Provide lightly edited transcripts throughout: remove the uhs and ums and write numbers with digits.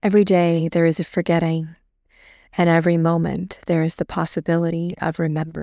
Every day there is a forgetting, and every moment there is the possibility of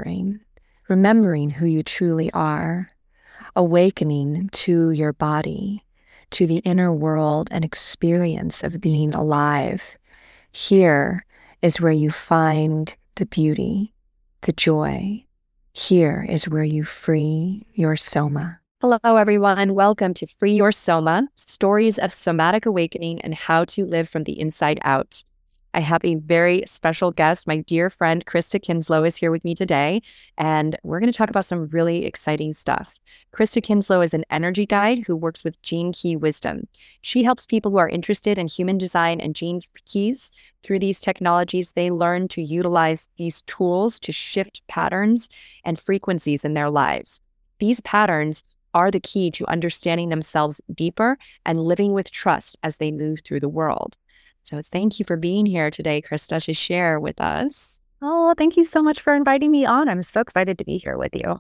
remembering who you truly are, awakening to your body, to the inner world and experience of being alive. Here is where you find the beauty, the joy. Here is where you free your soma. Hello, everyone. Welcome to Free Your Soma, Stories of Somatic Awakening and How to Live from the Inside Out. I have a very special guest. My dear friend, Krista Kinslow, is here with me today, and we're going to talk about some really exciting stuff. Krista Kinslow is an energy guide who works with Gene Key Wisdom. She helps people who are interested in human design and gene keys. Through these technologies, they learn to utilize these tools to shift patterns and frequencies in their lives. These patterns are the key to understanding themselves deeper and living with trust as they move through the world. So thank you for being here today, Krista, to share with us. Oh, thank you so much for inviting me on. I'm so excited to be here with you.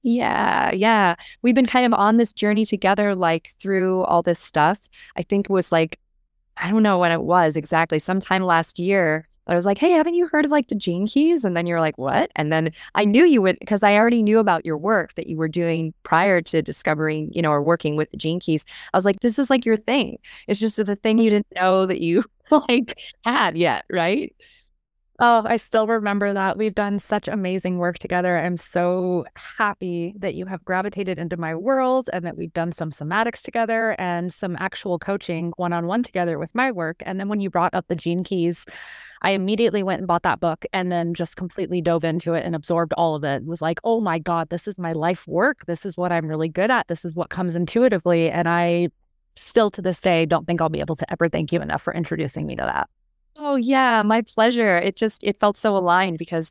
Yeah. We've been kind of on this journey together, like through all this stuff. I think it was like, I don't know when it was exactly, sometime last year. I was like, hey, haven't you heard of like the Gene Keys? And then you're like, what? And then I knew you would, because I already knew about your work that you were doing prior to discovering, or working with the Gene Keys. I was like, this is like your thing. It's just the thing you didn't know that you like had yet, right? Oh, I still remember that. We've done such amazing work together. I'm so happy that you have gravitated into my world and that we've done some somatics together and some actual coaching one-on-one together with my work. And then when you brought up the Gene Keys, I immediately went and bought that book and then just completely dove into it and absorbed all of it. It was like, oh my God, this is my life work. This is what I'm really good at. This is what comes intuitively. And I still to this day don't think I'll be able to ever thank you enough for introducing me to that. Oh, yeah, my pleasure. It felt so aligned because,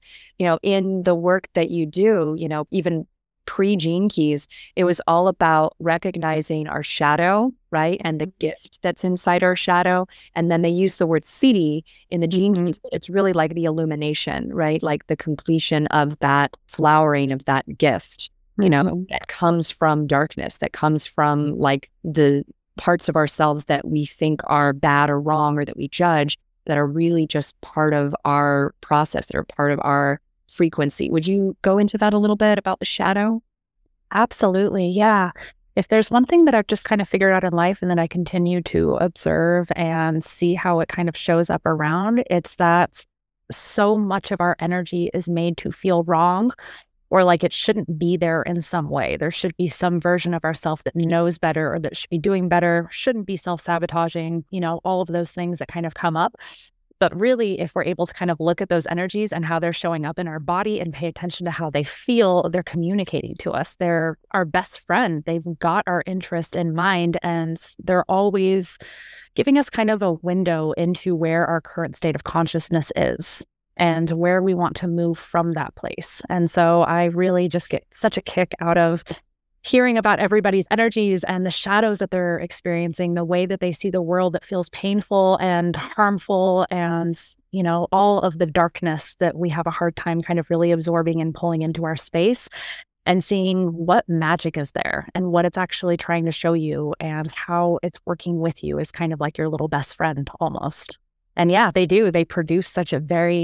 in the work that you do, even pre-Gene Keys, it was all about recognizing our shadow, right? And the gift that's inside our shadow. And then they use the word siddhi in the Gene Keys. It's really like the illumination, right? Like the completion of that flowering of that gift, that comes from darkness, that comes from like the parts of ourselves that we think are bad or wrong or that we judge, that are really just part of our process, that are part of our frequency. Would you go into that a little bit about the shadow? Absolutely. Yeah. If there's one thing that I've just kind of figured out in life and that I continue to observe and see how it kind of shows up around, it's that so much of our energy is made to feel wrong or like it shouldn't be there in some way. There should be some version of ourselves that knows better or that should be doing better, shouldn't be self-sabotaging, all of those things that kind of come up. But really, if we're able to kind of look at those energies and how they're showing up in our body and pay attention to how they feel, they're communicating to us. They're our best friend. They've got our interest in mind, and they're always giving us kind of a window into where our current state of consciousness is and where we want to move from that place. And so I really just get such a kick out of hearing about everybody's energies and the shadows that they're experiencing, the way that they see the world that feels painful and harmful and, all of the darkness that we have a hard time kind of really absorbing and pulling into our space and seeing what magic is there and what it's actually trying to show you and how it's working with you is kind of like your little best friend almost. And yeah, they do. They produce such a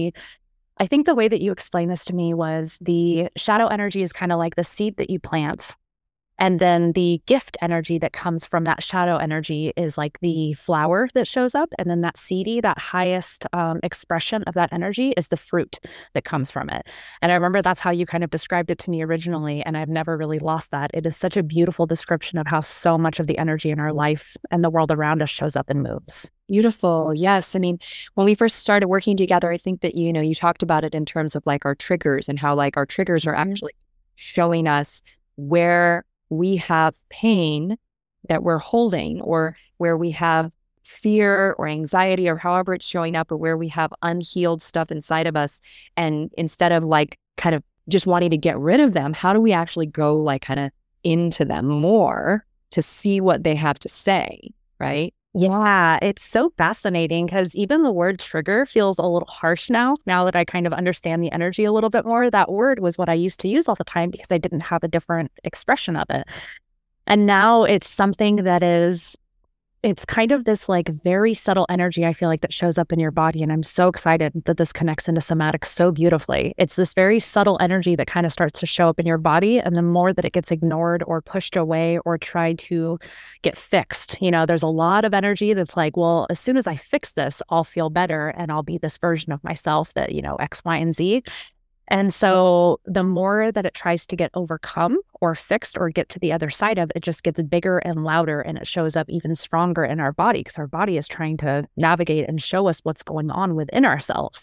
I think the way that you explained this to me was the shadow energy is kind of like the seed that you plant. And then the gift energy that comes from that shadow energy is like the flower that shows up. And then that siddhi, that highest expression of that energy is the fruit that comes from it. And I remember that's how you kind of described it to me originally. And I've never really lost that. It is such a beautiful description of how so much of the energy in our life and the world around us shows up and moves. Beautiful. Yes. I mean, when we first started working together, I think that, you talked about it in terms of like our triggers and how like our triggers are actually showing us where we have pain that we're holding or where we have fear or anxiety or however it's showing up or where we have unhealed stuff inside of us. And instead of like kind of just wanting to get rid of them, how do we actually go like kind of into them more to see what they have to say, right? Yeah, it's so fascinating because even the word trigger feels a little harsh now that I kind of understand the energy a little bit more. That word was what I used to use all the time because I didn't have a different expression of it. And now it's something that is it's kind of this like very subtle energy, I feel like, that shows up in your body. And I'm so excited that this connects into somatics so beautifully. It's this very subtle energy that kind of starts to show up in your body. And the more that it gets ignored or pushed away or tried to get fixed, there's a lot of energy that's like, well, as soon as I fix this, I'll feel better and I'll be this version of myself that, X, Y, and Z. And so the more that it tries to get overcome or fixed or get to the other side of, it just gets bigger and louder, and it shows up even stronger in our body because our body is trying to navigate and show us what's going on within ourselves.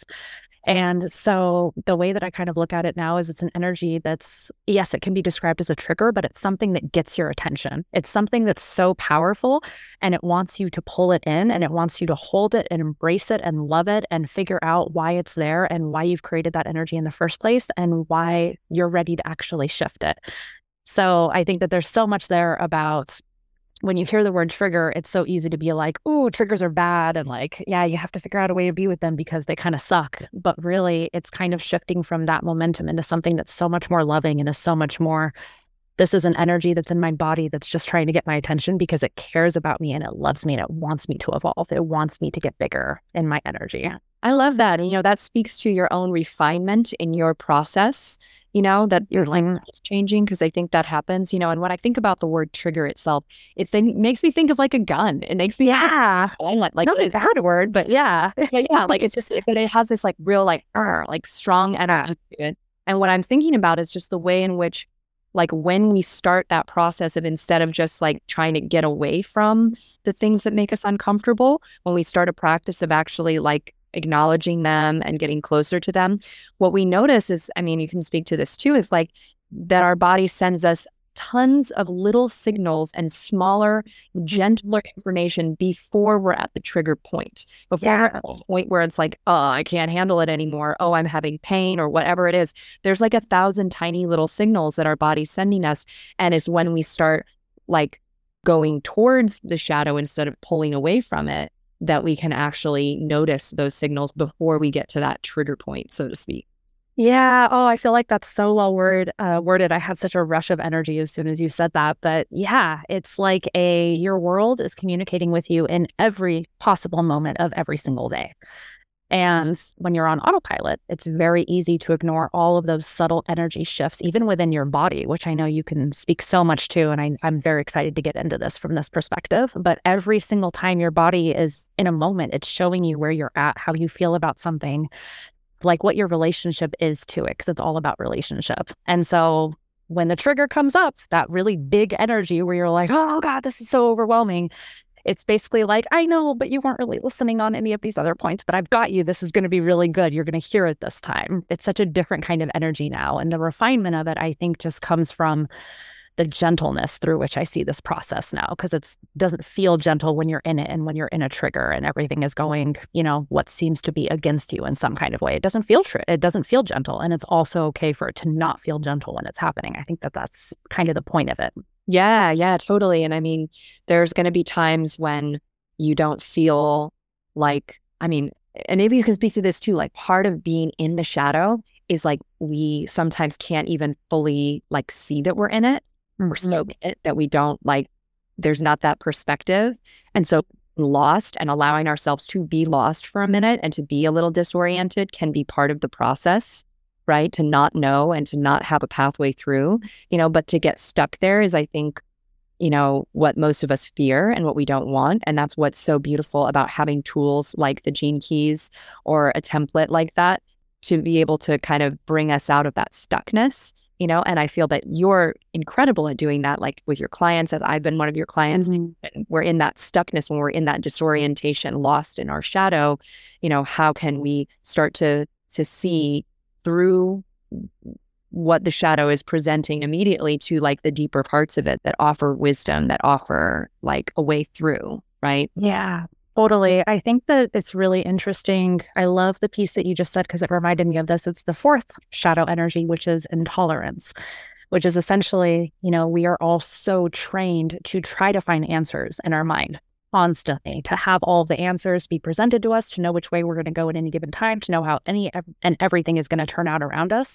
And so the way that I kind of look at it now is it's an energy that's, yes, it can be described as a trigger, but it's something that gets your attention. It's something that's so powerful, and it wants you to pull it in, and it wants you to hold it and embrace it and love it and figure out why it's there and why you've created that energy in the first place and why you're ready to actually shift it. So I think that there's so much there about when you hear the word trigger, it's so easy to be like, "Ooh, triggers are bad." And like, yeah, you have to figure out a way to be with them because they kind of suck. But really, it's kind of shifting from that momentum into something that's so much more loving and is so much more, this is an energy that's in my body that's just trying to get my attention because it cares about me and it loves me and it wants me to evolve. It wants me to get bigger in my energy. I love that. And, that speaks to your own refinement in your process, that you're like changing, because I think that happens, and when I think about the word trigger itself, it makes me think of like a gun. It makes me, like not a bad word, but yeah. Like it's just, but it has this like real, like strong energy to it. And what I'm thinking about is just the way in which, like, when we start that process of, instead of just like trying to get away from the things that make us uncomfortable, when we start a practice of actually like acknowledging them and getting closer to them, what we notice is, I mean, you can speak to this too, is like that our body sends us tons of little signals and smaller, gentler information before we're at the trigger point, before we're at the point where it's like, oh, I can't handle it anymore. Oh, I'm having pain or whatever it is. There's like 1,000 tiny little signals that our body's sending us. And it's when we start like going towards the shadow instead of pulling away from it, that we can actually notice those signals before we get to that trigger point, so to speak. Yeah. Oh, I feel like that's so well worded. I had such a rush of energy as soon as you said that. But yeah, it's like your world is communicating with you in every possible moment of every single day. And when you're on autopilot, it's very easy to ignore all of those subtle energy shifts, even within your body, which I know you can speak so much to. And I'm very excited to get into this from this perspective. But every single time your body is in a moment, it's showing you where you're at, how you feel about something, like what your relationship is to it, because it's all about relationship. And so when the trigger comes up, that really big energy where you're like, oh God, this is so overwhelming. It's basically like, I know, but you weren't really listening on any of these other points, but I've got you. This is going to be really good. You're going to hear it this time. It's such a different kind of energy now. And the refinement of it, I think, just comes from the gentleness through which I see this process now, because it doesn't feel gentle when you're in it and when you're in a trigger and everything is going, what seems to be against you in some kind of way. It doesn't feel gentle. And it's also okay for it to not feel gentle when it's happening. I think that's kind of the point of it. Yeah, totally. And I mean, there's going to be times when you don't feel like, and maybe you can speak to this too, like part of being in the shadow is like we sometimes can't even fully like see that we're in it. We're so in it that we don't like, there's not that perspective. And so lost and allowing ourselves to be lost for a minute and to be a little disoriented can be part of the process, right? To not know and to not have a pathway through, but to get stuck there is, I think, what most of us fear and what we don't want. And that's what's so beautiful about having tools like the Gene Keys or a template like that to be able to kind of bring us out of that stuckness, and I feel that you're incredible at doing that, like with your clients, as I've been one of your clients. We're in that stuckness, when we're in that disorientation, lost in our shadow, how can we start to see through what the shadow is presenting immediately to like the deeper parts of it that offer wisdom, that offer like a way through, right? Yeah, totally. I think that it's really interesting. I love the piece that you just said because it reminded me of this. It's the fourth shadow energy, which is intolerance, which is essentially, we are all so trained to try to find answers in our mind constantly, to have all the answers be presented to us, to know which way we're going to go at any given time, to know how any and everything is going to turn out around us.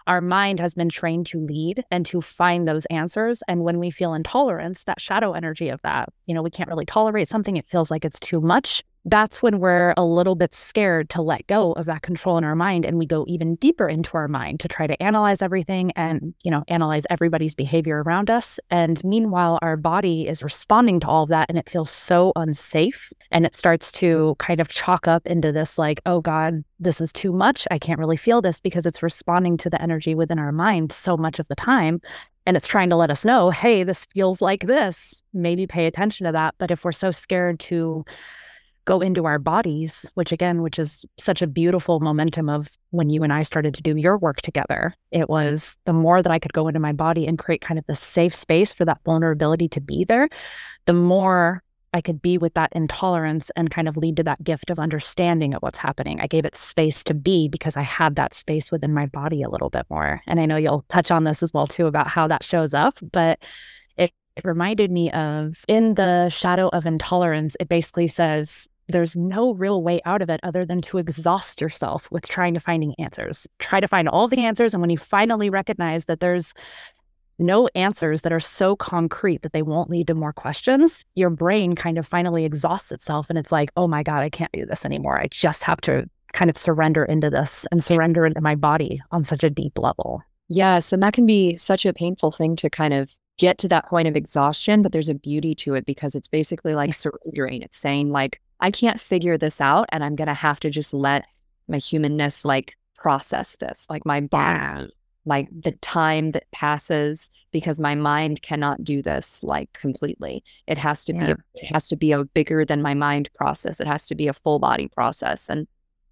Our mind has been trained to lead and to find those answers. And when we feel intolerance, that shadow energy of that, we can't really tolerate something. It feels like it's too much. That's when we're a little bit scared to let go of that control in our mind. And we go even deeper into our mind to try to analyze everything and, analyze everybody's behavior around us. And meanwhile, our body is responding to all of that and it feels so unsafe. And it starts to kind of chalk up into this like, oh God, this is too much. I can't really feel this because it's responding to the energy within our mind so much of the time. And it's trying to let us know, hey, this feels like this. Maybe pay attention to that. But if we're so scared to go into our bodies, which is such a beautiful momentum of when you and I started to do your work together. It was the more that I could go into my body and create kind of the safe space for that vulnerability to be there, the more I could be with that intolerance and kind of lead to that gift of understanding of what's happening. I gave it space to be because I had that space within my body a little bit more. And I know you'll touch on this as well too about how that shows up, but it reminded me of in the shadow of intolerance, it basically says, there's no real way out of it other than to exhaust yourself with trying to finding answers. Try to find all the answers. And when you finally recognize that there's no answers that are so concrete that they won't lead to more questions, your brain kind of finally exhausts itself. And it's like, oh my God, I can't do this anymore. I just have to kind of surrender into this and surrender into my body on such a deep level. Yes. And that can be such a painful thing to kind of get to that point of exhaustion, but there's a beauty to it because it's basically like surrendering. It's saying like, I can't figure this out and I'm going to have to just let my humanness like process this, like my body, like the time that passes because my mind cannot do this like completely. It has to be a bigger than my mind process. It has to be a full body process. And,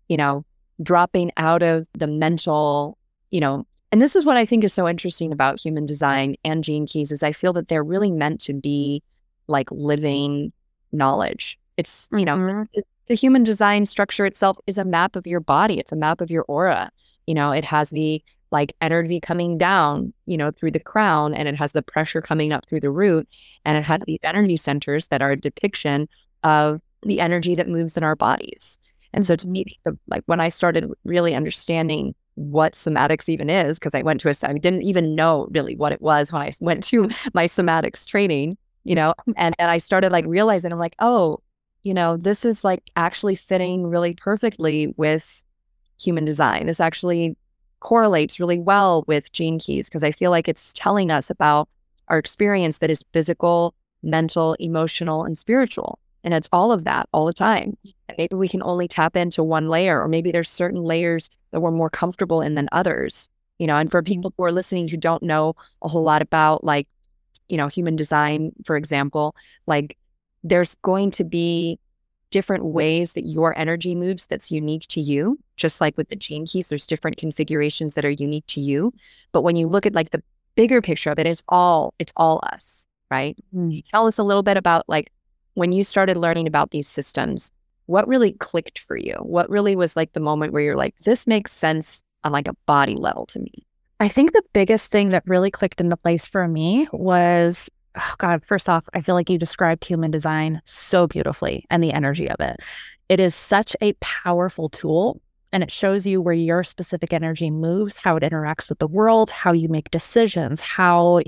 dropping out of the mental, and this is what I think is so interesting about human design and Gene Keys is I feel that they're really meant to be like living knowledge. It's, the human design structure itself is a map of your body. It's a map of your aura. It has the like energy coming down, through the crown, and it has the pressure coming up through the root. And it has these energy centers that are a depiction of the energy that moves in our bodies. And so to me, like when I started really understanding what somatics even is, because I didn't even know really what it was when I went to my somatics training, and I started like realizing, I'm like, oh, this is like actually fitting really perfectly with human design. This actually correlates really well with Gene Keys because I feel like it's telling us about our experience that is physical, mental, emotional, and spiritual. And it's all of that all the time. And maybe we can only tap into one layer, or maybe there's certain layers that we're more comfortable in than others, and for people who are listening who don't know a whole lot about like, human design, for example, like there's going to be different ways that your energy moves that's unique to you. Just like with the Gene Keys, there's different configurations that are unique to you. But when you look at like the bigger picture of it, it's all us, right? Tell us a little bit about like when you started learning about these systems, what really clicked for you? What really was like the moment where you're like, this makes sense on like a body level to me? I think the biggest thing that really clicked into place for me was, oh God, first off, I feel like you described human design so beautifully and the energy of it. It is such a powerful tool and it shows you where your specific energy moves, how it interacts with the world, how you make decisions, how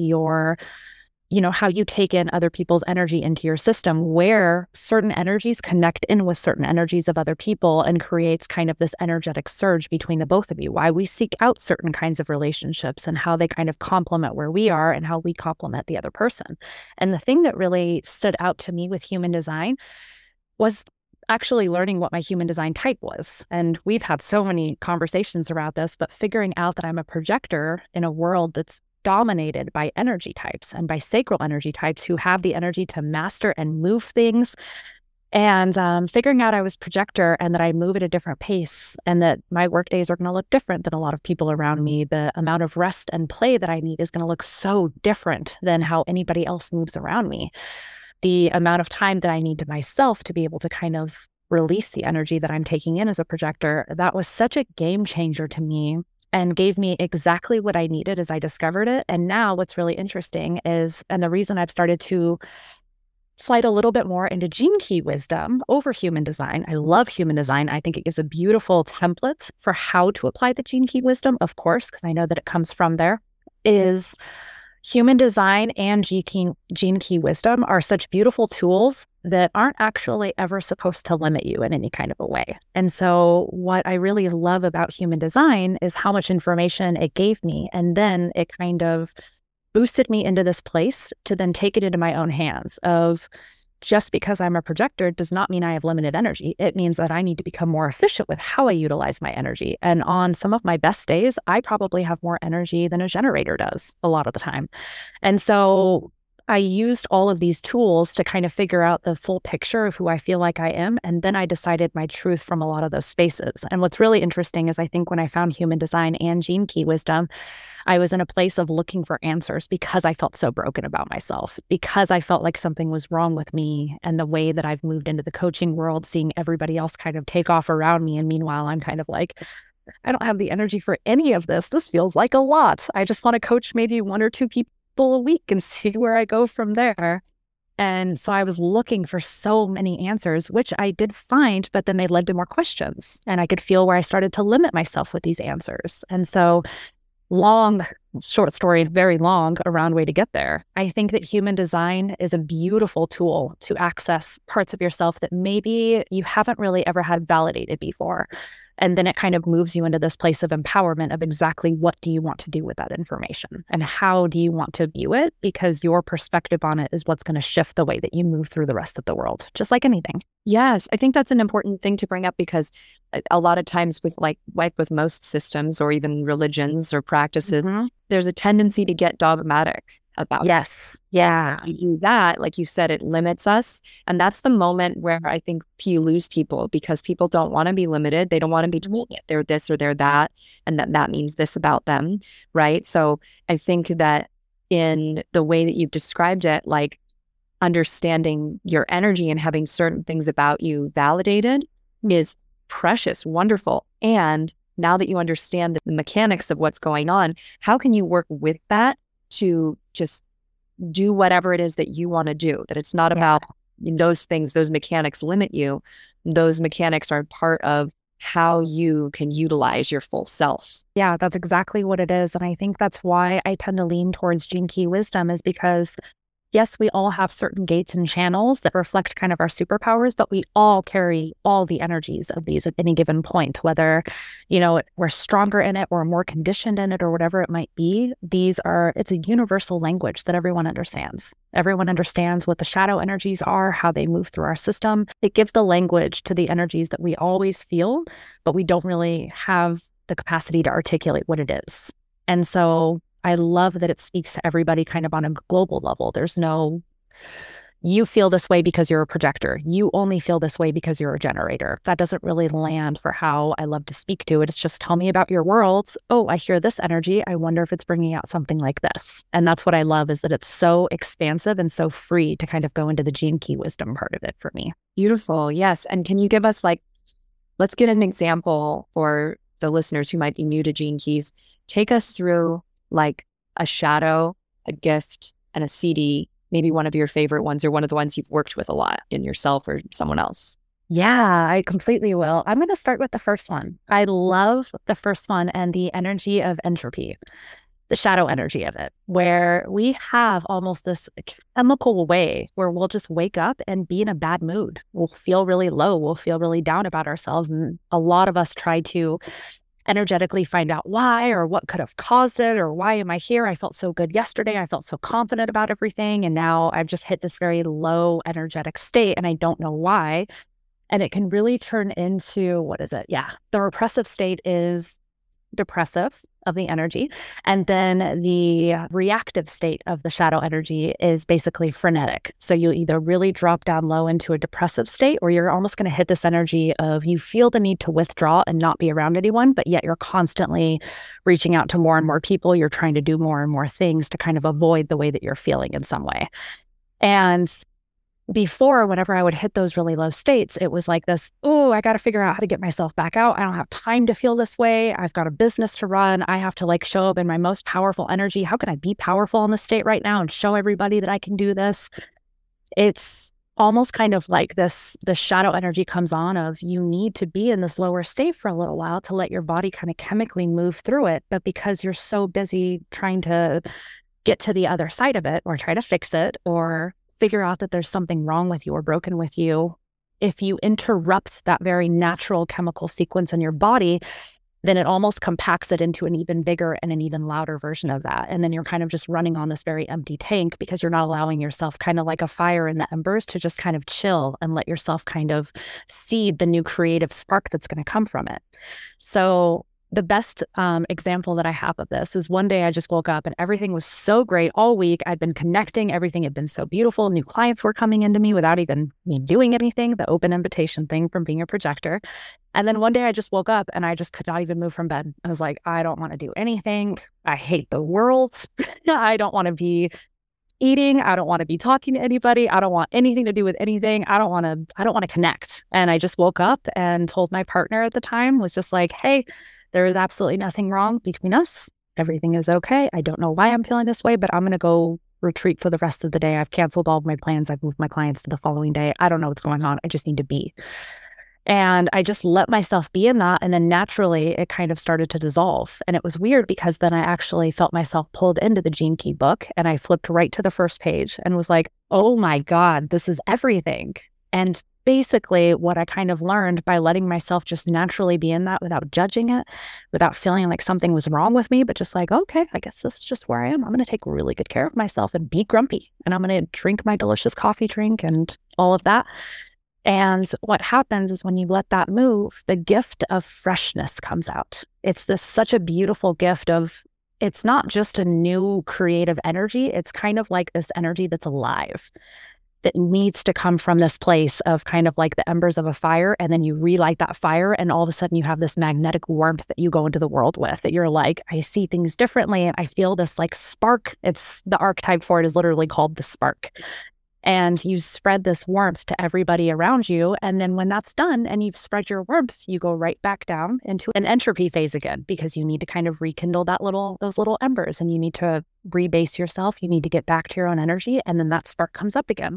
how you take in other people's energy into your system, where certain energies connect in with certain energies of other people and creates kind of this energetic surge between the both of you, why we seek out certain kinds of relationships and how they kind of complement where we are and how we complement the other person. And the thing that really stood out to me with human design was actually learning what my human design type was. And we've had so many conversations around this, but figuring out that I'm a projector in a world that's dominated by energy types and by sacral energy types who have the energy to master and move things. And figuring out I was projector and that I move at a different pace and that my work days are going to look different than a lot of people around me. The amount of rest and play that I need is going to look so different than how anybody else moves around me. The amount of time that I need to myself to be able to kind of release the energy that I'm taking in as a projector, that was such a game changer to me and gave me exactly what I needed as I discovered it. And now what's really interesting is, and the reason I've started to slide a little bit more into Gene Key wisdom over human design. I love human design. I think it gives a beautiful template for how to apply the Gene Key wisdom, of course, because I know that it comes from there. Is human design and Gene Key wisdom are such beautiful tools that aren't actually ever supposed to limit you in any kind of a way. And so what I really love about human design is how much information it gave me. And then it kind of boosted me into this place to then take it into my own hands of, just because I'm a projector does not mean I have limited energy. It means that I need to become more efficient with how I utilize my energy. And on some of my best days, I probably have more energy than a generator does a lot of the time. And so I used all of these tools to kind of figure out the full picture of who I feel like I am. And then I decided my truth from a lot of those spaces. And what's really interesting is I think when I found human design and Gene Key wisdom, I was in a place of looking for answers because I felt so broken about myself, because I felt like something was wrong with me and the way that I've moved into the coaching world, seeing everybody else kind of take off around me. And meanwhile, I'm kind of like, I don't have the energy for any of this. This feels like a lot. I just want to coach maybe 1 or 2 people a week and see where I go from there. And so I was looking for so many answers, which I did find, but then they led to more questions. And I could feel where I started to limit myself with these answers. And so long, short story, very long around way to get there. I think that human design is a beautiful tool to access parts of yourself that maybe you haven't really ever had validated before. And then it kind of moves you into this place of empowerment of exactly what do you want to do with that information and how do you want to view it, because your perspective on it is what's going to shift the way that you move through the rest of the world, just like anything. Yes, I think that's an important thing to bring up, because a lot of times with like with most systems or even religions or practices, there's a tendency to get dogmatic about Yes. Yeah. You do that, like you said, it limits us. And that's the moment where I think you lose people, because people don't want to be limited. They don't want to be told they're this or they're that, and that means this about them, right? So I think that in the way that you've described it, like understanding your energy and having certain things about you validated is precious, wonderful. And now that you understand the mechanics of what's going on, how can you work with that to just do whatever it is that you want to do? That it's not about those things, those mechanics limit you. Those mechanics are part of how you can utilize your full self. Yeah, that's exactly what it is. And I think that's why I tend to lean towards Gene Key wisdom, is because yes, we all have certain gates and channels that reflect kind of our superpowers, but we all carry all the energies of these at any given point, whether, we're stronger in it or more conditioned in it or whatever it might be. It's a universal language that everyone understands. Everyone understands what the shadow energies are, how they move through our system. It gives the language to the energies that we always feel, but we don't really have the capacity to articulate what it is. And so I love that it speaks to everybody kind of on a global level. There's no, you feel this way because you're a projector. You only feel this way because you're a generator. That doesn't really land for how I love to speak to it. It's just, tell me about your world. Oh, I hear this energy. I wonder if it's bringing out something like this. And that's what I love, is that it's so expansive and so free to kind of go into the Gene Key wisdom part of it for me. Beautiful. Yes. And can you give us let's get an example for the listeners who might be new to Gene Keys. Take us through like a shadow, a gift, and a CD, maybe one of your favorite ones or one of the ones you've worked with a lot in yourself or someone else. Yeah, I completely will. I'm going to start with the first one. I love the first one and the energy of entropy, the shadow energy of it, where we have almost this chemical way where we'll just wake up and be in a bad mood. We'll feel really low. We'll feel really down about ourselves. And a lot of us try to energetically find out why or what could have caused it, or why am I here? I felt so good yesterday. I felt so confident about everything. And now I've just hit this very low energetic state and I don't know why. And it can really turn into, what is it? Yeah. The repressive state is depressive of the energy. And then the reactive state of the shadow energy is basically frenetic. So you either really drop down low into a depressive state, or you're almost going to hit this energy of you feel the need to withdraw and not be around anyone, but yet you're constantly reaching out to more and more people. You're trying to do more and more things to kind of avoid the way that you're feeling in some way. And before, whenever I would hit those really low states, it was like this, oh, I got to figure out how to get myself back out. I don't have time to feel this way. I've got a business to run. I have to show up in my most powerful energy. How can I be powerful in this state right now and show everybody that I can do this? it's almost kind of like the shadow energy comes on of you need to be in this lower state for a little while to let your body kind of chemically move through it. But because you're so busy trying to get to the other side of it or try to fix it or figure out that there's something wrong with you or broken with you, if you interrupt that very natural chemical sequence in your body, then it almost compacts it into an even bigger and an even louder version of that. And then you're kind of just running on this very empty tank because you're not allowing yourself, kind of like a fire in the embers, to just kind of chill and let yourself kind of seed the new creative spark that's going to come from it. So the best example that I have of this is one day I just woke up and everything was so great all week. I'd been connecting. Everything had been so beautiful. New clients were coming into me without even me doing anything, the open invitation thing from being a projector. And then one day I just woke up and I just could not even move from bed. I was like, I don't want to do anything. I hate the world. I don't want to be eating. I don't want to be talking to anybody. I don't want anything to do with anything. I don't want to connect. And I just woke up and told my partner at the time, was just like, hey, there is absolutely nothing wrong between us. Everything is okay. I don't know why I'm feeling this way, but I'm going to go retreat for the rest of the day. I've canceled all of my plans. I've moved my clients to the following day. I don't know what's going on. I just need to be. And I just let myself be in that. And then naturally, it kind of started to dissolve. And it was weird because then I actually felt myself pulled into the Gene Key book. And I flipped right to the first page and was like, oh my God, this is everything. And basically what I kind of learned by letting myself just naturally be in that without judging it, without feeling like something was wrong with me, but just like, okay, I guess this is just where I am. I'm going to take really good care of myself and be grumpy. And I'm going to drink my delicious coffee drink and all of that. And what happens is when you let that move, the gift of freshness comes out. It's such a beautiful gift of, it's not just a new creative energy. It's kind of like this energy that's alive, that needs to come from this place of kind of like the embers of a fire. And then you relight that fire. And all of a sudden you have this magnetic warmth that you go into the world with, that you're like, I see things differently. And I feel this like spark. It's the archetype for it is literally called the spark. And you spread this warmth to everybody around you. And then when that's done and you've spread your warmth, you go right back down into an entropy phase again, because you need to kind of rekindle those little embers, and you need to rebase yourself. You need to get back to your own energy. And then that spark comes up again.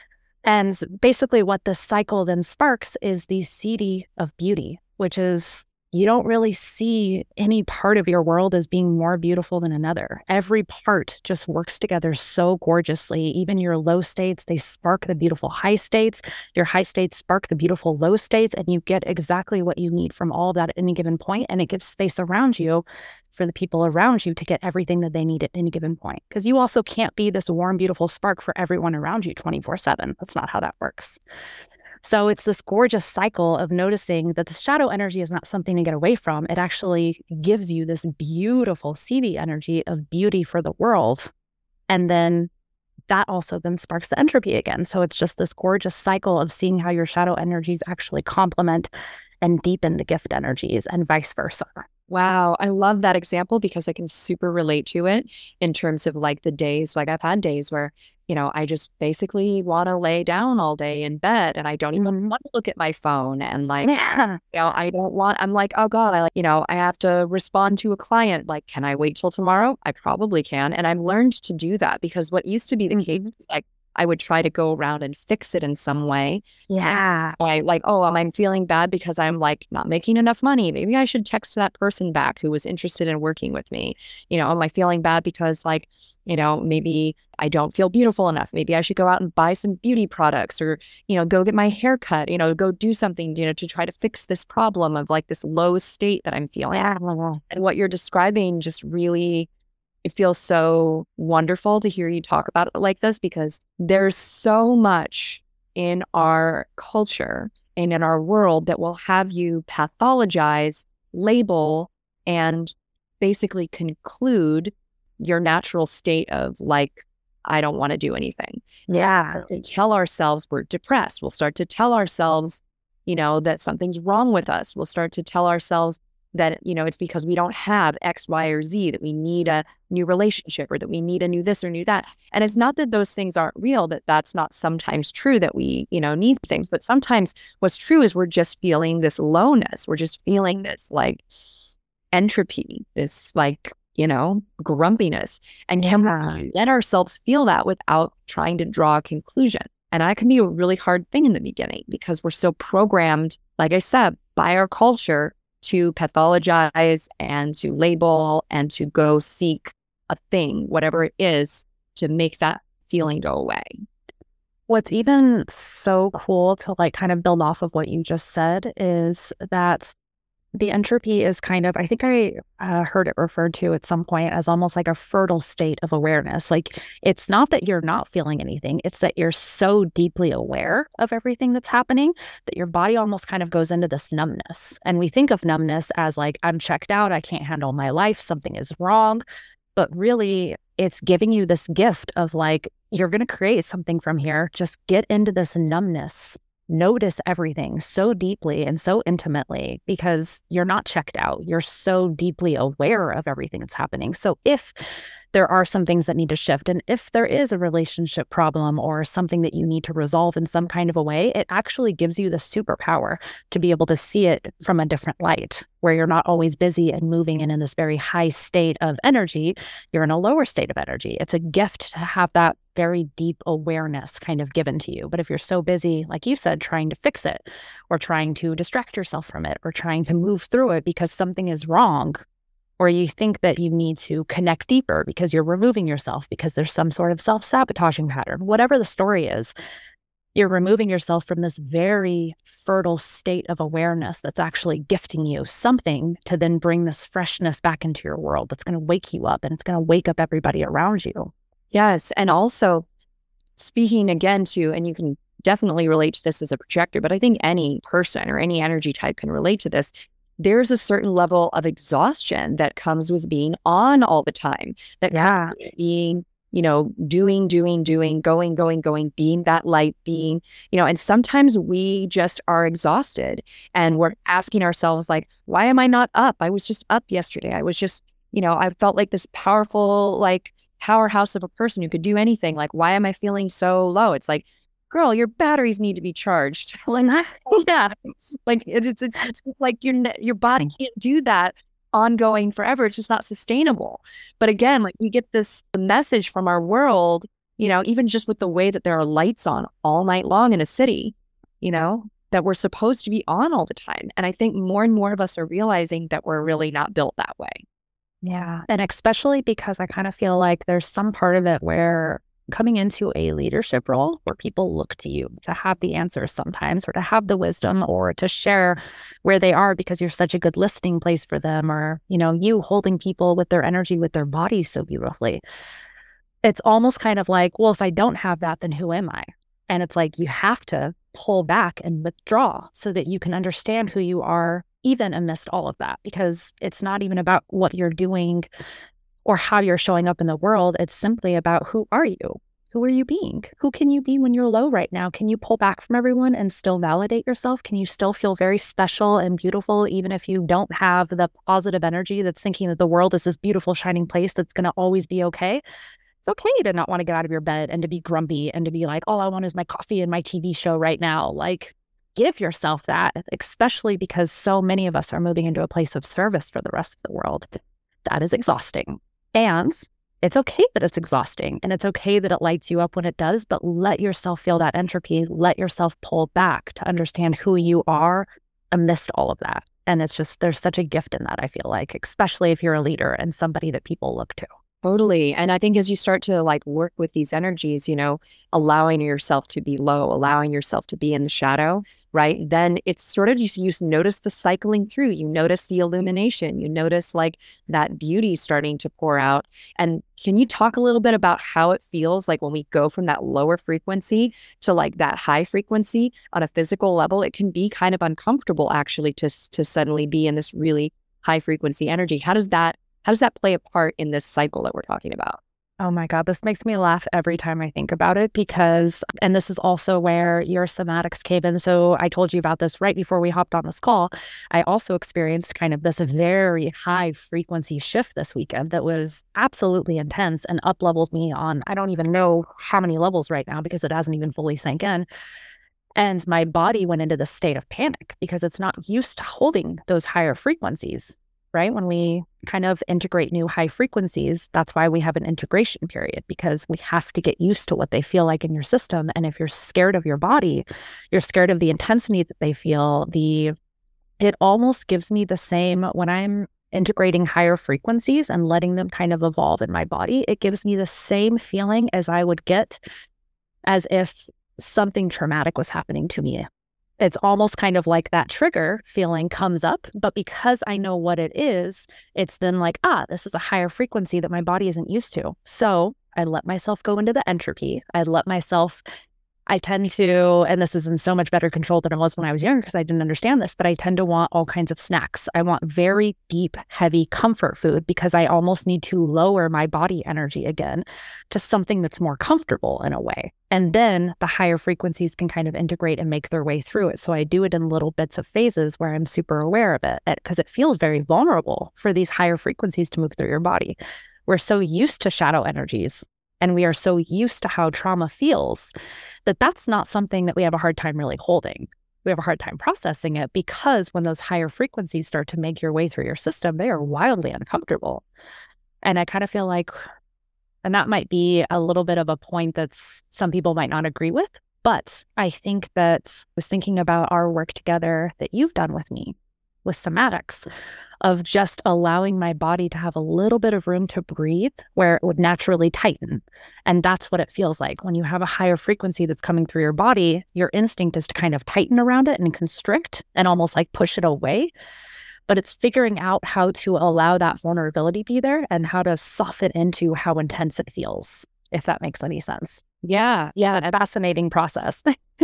And basically what this cycle then sparks is the seed of beauty, which is, you don't really see any part of your world as being more beautiful than another. Every part just works together so gorgeously. Even your low states, they spark the beautiful high states. Your high states spark the beautiful low states, and you get exactly what you need from all of that at any given point. And it gives space around you for the people around you to get everything that they need at any given point. Because you also can't be this warm, beautiful spark for everyone around you 24/7. That's not how that works. So it's this gorgeous cycle of noticing that the shadow energy is not something to get away from. It actually gives you this beautiful seedy energy of beauty for the world. And then that also then sparks the entropy again. So it's just this gorgeous cycle of seeing how your shadow energies actually complement and deepen the gift energies and vice versa. Wow. I love that example because I can super relate to it in terms of like the days, like I've had days where, I just basically want to lay down all day in bed and I don't even want to look at my phone. And like, I'm like, oh God, I have to respond to a client. Like, can I wait till tomorrow? I probably can. And I've learned to do that because what used to be the case, like, I would try to go around and fix it in some way. Yeah. I like, I'm feeling bad because I'm like not making enough money. Maybe I should text that person back who was interested in working with me. Am I feeling bad because like, maybe I don't feel beautiful enough. Maybe I should go out and buy some beauty products or, go get my hair cut, go do something, to try to fix this problem of like this low state that I'm feeling. Yeah. And what you're describing just really, it feels so wonderful to hear you talk about it like this, because there's so much in our culture and in our world that will have you pathologize, label, and basically conclude your natural state of like, I don't want to do anything. Yeah. And tell ourselves we're depressed. We'll start to tell ourselves, that something's wrong with us. We'll start to tell ourselves that, it's because we don't have X, Y, or Z, that we need a new relationship or that we need a new this or new that. And it's not that those things aren't real, that's not sometimes true that we, need things. But sometimes what's true is we're just feeling this lowness. We're just feeling this like entropy, this like, grumpiness. And can we let ourselves feel that without trying to draw a conclusion? And that can be a really hard thing in the beginning because we're so programmed, like I said, by our culture to pathologize and to label and to go seek a thing, whatever it is, to make that feeling go away. What's even so cool to like kind of build off of what you just said is that the entropy is kind of, I think I heard it referred to at some point as almost like a fertile state of awareness. Like it's not that you're not feeling anything, it's that you're so deeply aware of everything that's happening that your body almost kind of goes into this numbness. And we think of numbness as like, I'm checked out, I can't handle my life, something is wrong. But really, it's giving you this gift of like, you're going to create something from here. Just get into this numbness. Notice everything so deeply and so intimately because you're not checked out. You're so deeply aware of everything that's happening. So if there are some things that need to shift, and if there is a relationship problem or something that you need to resolve in some kind of a way, it actually gives you the superpower to be able to see it from a different light, where you're not always busy and moving and in this very high state of energy. You're in a lower state of energy. It's a gift to have that very deep awareness kind of given to you. But if you're so busy, like you said, trying to fix it or trying to distract yourself from it or trying to move through it because something is wrong, or you think that you need to connect deeper because you're removing yourself because there's some sort of self-sabotaging pattern, whatever the story is, you're removing yourself from this very fertile state of awareness that's actually gifting you something to then bring this freshness back into your world that's going to wake you up and it's going to wake up everybody around you. Yes. And also speaking again to, and you can definitely relate to this as a projector, but I think any person or any energy type can relate to this. There's a certain level of exhaustion that comes with being on all the time, that comes with being, doing, going, being that light, being, and sometimes we just are exhausted and we're asking ourselves like, why am I not up? I was just up yesterday. I was just, I felt like this powerful, like powerhouse of a person who could do anything. Like, why am I feeling so low? It's like, girl, your batteries need to be charged. Like, yeah, like it's like your body can't do that ongoing forever. It's just not sustainable. But again, like we get this message from our world, even just with the way that there are lights on all night long in a city, that we're supposed to be on all the time. And I think more and more of us are realizing that we're really not built that way. Yeah. And especially because I kind of feel like there's some part of it where coming into a leadership role where people look to you to have the answers sometimes, or to have the wisdom, or to share where they are because you're such a good listening place for them, or, you holding people with their energy, with their bodies so beautifully. It's almost kind of like, well, if I don't have that, then who am I? And it's like, you have to pull back and withdraw so that you can understand who you are, even amidst all of that, because it's not even about what you're doing or how you're showing up in the world. It's simply about, who are you? Who are you being? Who can you be when you're low right now? Can you pull back from everyone and still validate yourself? Can you still feel very special and beautiful, even if you don't have the positive energy that's thinking that the world is this beautiful, shining place that's going to always be okay? It's okay to not want to get out of your bed and to be grumpy and to be like, all I want is my coffee and my TV show right now. Like, give yourself that, especially because so many of us are moving into a place of service for the rest of the world. That is exhausting. And it's okay that it's exhausting, and it's okay that it lights you up when it does, but let yourself feel that entropy. Let yourself pull back to understand who you are amidst all of that. And it's just, there's such a gift in that, I feel like, especially if you're a leader and somebody that people look to. Totally. And I think as you start to like work with these energies, allowing yourself to be low, allowing yourself to be in the shadow, right? Then it's sort of, you notice the cycling through, you notice the illumination, you notice like that beauty starting to pour out. And can you talk a little bit about how it feels like when we go from that lower frequency to like that high frequency on a physical level? It can be kind of uncomfortable actually to suddenly be in this really high frequency energy. How does that play a part in this cycle that we're talking about? Oh my God, this makes me laugh every time I think about it because, and this is also where your somatics came in. So I told you about this right before we hopped on this call. I also experienced kind of this very high frequency shift this weekend that was absolutely intense and up-leveled me on, I don't even know how many levels right now because it hasn't even fully sank in. And my body went into this state of panic because it's not used to holding those higher frequencies. right? When we kind of integrate new high frequencies, that's why we have an integration period, because we have to get used to what they feel like in your system. And if you're scared of your body, you're scared of the intensity that they feel, it almost gives me the same when I'm integrating higher frequencies and letting them kind of evolve in my body. It gives me the same feeling as I would get as if something traumatic was happening to me. It's almost kind of like that trigger feeling comes up, but because I know what it is, it's then like, this is a higher frequency that my body isn't used to. So I let myself go into the entropy. I tend to, and this is in so much better control than it was when I was younger because I didn't understand this, but I tend to want all kinds of snacks. I want very deep, heavy comfort food because I almost need to lower my body energy again to something that's more comfortable in a way. And then the higher frequencies can kind of integrate and make their way through it. So I do it in little bits of phases where I'm super aware of it because it feels very vulnerable for these higher frequencies to move through your body. We're so used to shadow energies. And we are so used to how trauma feels that that's not something that we have a hard time really holding. We have a hard time processing it because when those higher frequencies start to make your way through your system, they are wildly uncomfortable. And I kind of feel like, and that might be a little bit of a point that some people might not agree with, but I think that I was thinking about our work together that you've done with me with somatics, of just allowing my body to have a little bit of room to breathe where it would naturally tighten. And that's what it feels like. When you have a higher frequency that's coming through your body, your instinct is to kind of tighten around it and constrict and almost like push it away. But it's figuring out how to allow that vulnerability be there and how to soften into how intense it feels, if that makes any sense. Yeah. A fascinating process.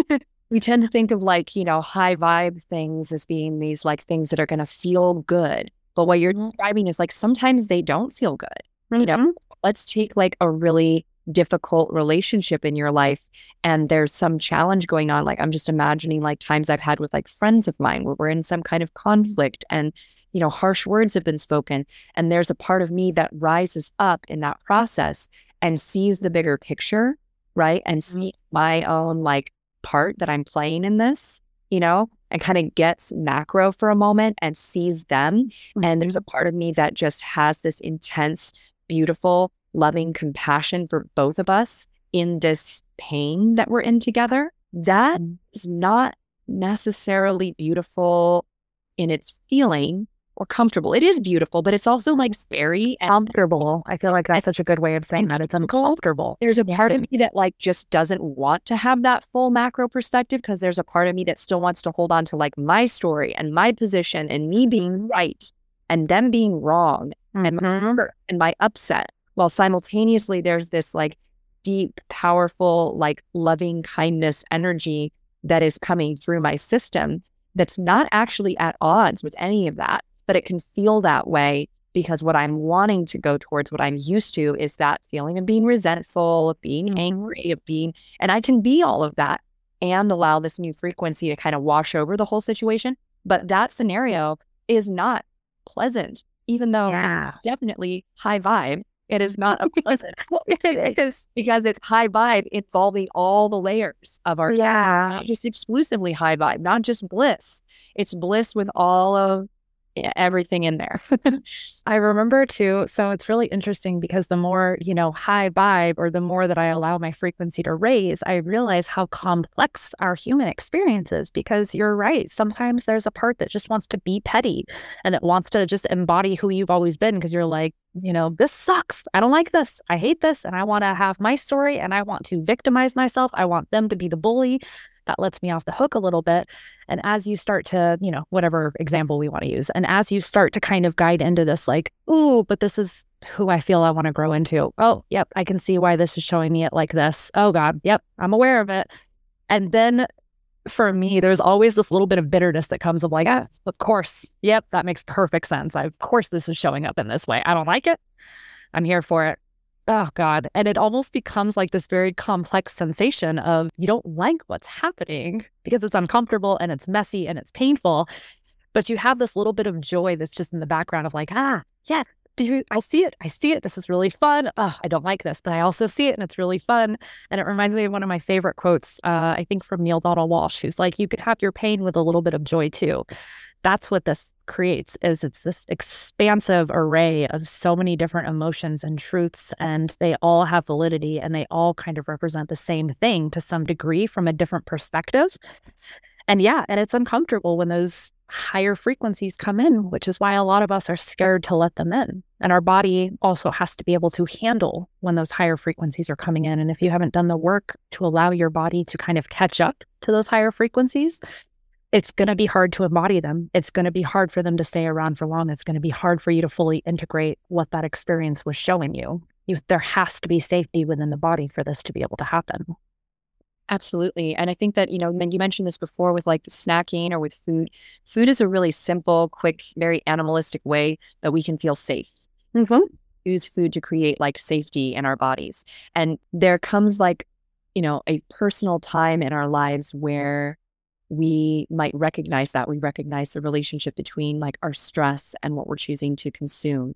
We tend to think of high vibe things as being these things that are going to feel good. But what you're describing is sometimes they don't feel good. Mm-hmm. Let's take a really difficult relationship in your life and there's some challenge going on. I'm just imagining times I've had with friends of mine where we're in some kind of conflict and, harsh words have been spoken. And there's a part of me that rises up in that process and sees the bigger picture, right? And see my own part that I'm playing in this, and kind of gets macro for a moment and sees them. And there's a part of me that just has this intense, beautiful, loving compassion for both of us in this pain that we're in together. That is not necessarily beautiful in its feeling or comfortable. It is beautiful, but it's also scary and comfortable. I feel like that's such a good way of saying that. It's uncomfortable. There's a part of me that just doesn't want to have that full macro perspective because there's a part of me that still wants to hold on to my story and my position and me being right and them being wrong and my hurt and my upset. While simultaneously there's this deep, powerful, loving kindness energy that is coming through my system that's not actually at odds with any of that. But it can feel that way because what I'm wanting to go towards, what I'm used to, is that feeling of being resentful, of being angry, and I can be all of that and allow this new frequency to kind of wash over the whole situation. But that scenario is not pleasant, even though it's definitely high vibe. It is not a pleasant. It is because it's high vibe involving all the layers of our not just exclusively high vibe, not just bliss. It's bliss with all of everything in there. I remember too. So it's really interesting because the more, high vibe or the more that I allow my frequency to raise, I realize how complex our human experience is because you're right. Sometimes there's a part that just wants to be petty and it wants to just embody who you've always been because you're like, this sucks. I don't like this. I hate this. And I want to have my story and I want to victimize myself. I want them to be the bully. That lets me off the hook a little bit. And as you start to, whatever example we want to use, and as you start to kind of guide into this, ooh, but this is who I feel I want to grow into. Oh, yep, I can see why this is showing me it like this. Oh God, yep, I'm aware of it. And then for me, there's always this little bit of bitterness that comes of of course, yep, that makes perfect sense. Of course, this is showing up in this way. I don't like it. I'm here for it. Oh God. And it almost becomes this very complex sensation of you don't like what's happening because it's uncomfortable and it's messy and it's painful, but you have this little bit of joy that's just in the background of yes, I see it. I see it. This is really fun. Oh, I don't like this, but I also see it and it's really fun. And it reminds me of one of my favorite quotes, I think from Neil Donald Walsh, who's like, you could have your pain with a little bit of joy too. That's what this creates, is it's this expansive array of so many different emotions and truths, and they all have validity and they all kind of represent the same thing to some degree from a different perspective. And yeah, and it's uncomfortable when those higher frequencies come in, which is why a lot of us are scared to let them in. And our body also has to be able to handle when those higher frequencies are coming in. And if you haven't done the work to allow your body to kind of catch up to those higher frequencies, it's going to be hard to embody them. It's going to be hard for them to stay around for long. It's going to be hard for you to fully integrate what that experience was showing you. There has to be safety within the body for this to be able to happen. Absolutely. And I think that, when you mentioned this before with like the snacking or with food is a really simple, quick, very animalistic way that we can feel safe. Use food to create like safety in our bodies. And there comes like, a personal time in our lives where we might recognize that. We recognize the relationship between like our stress and what we're choosing to consume,